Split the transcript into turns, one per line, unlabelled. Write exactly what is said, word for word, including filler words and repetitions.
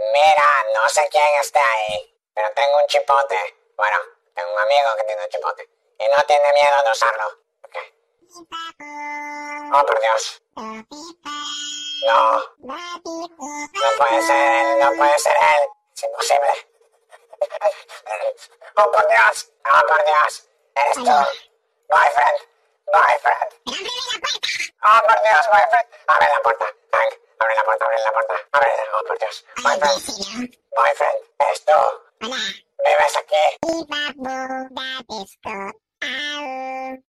Mira, no sé quién esté ahí, pero tengo un chipote. Bueno, tengo un amigo que tiene un chipote. Y no tiene miedo de usarlo. Ok. Oh, por Dios. No. No puede ser él, no puede ser él. Es imposible. Oh, por Dios. Oh, por Dios. Eres tú. Boyfriend. Boyfriend. Oh, por Dios, boyfriend. Abre la puerta. Hank, abre la puerta, abre la puerta. Abre. Oh, por Dios. Boyfriend. Boyfriend, eres tú.
Hola.
¿Vives aquí?
Viva Buda Disco. Au.